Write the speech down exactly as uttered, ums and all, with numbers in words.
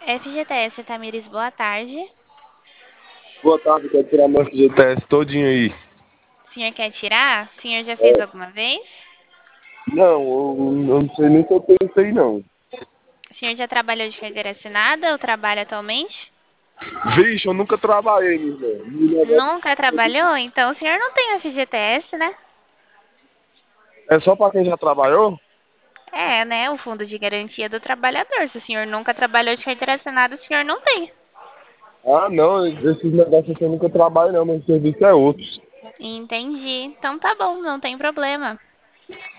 F G T S, Tamires, boa tarde. Boa tarde, quero tirar meu F G T S todinho aí. O senhor quer tirar? O senhor já fez É, alguma vez? não, eu, eu não sei nem se eu tenho isso aí, não. O senhor já trabalhou de carteira assinada ou trabalha atualmente? Vixe, eu nunca trabalhei, meu irmão. Meu negócio Nunca trabalhou? Então o senhor não tem F G T S, né? é só pra quem já trabalhou? É, né? O Fundo de Garantia do Trabalhador. Se o senhor nunca trabalhou de carteira assinada, o senhor não tem. Ah, não, esses negócios assim eu nunca trabalho, não, mas o serviço é outro. Entendi. Então tá bom, não tem problema.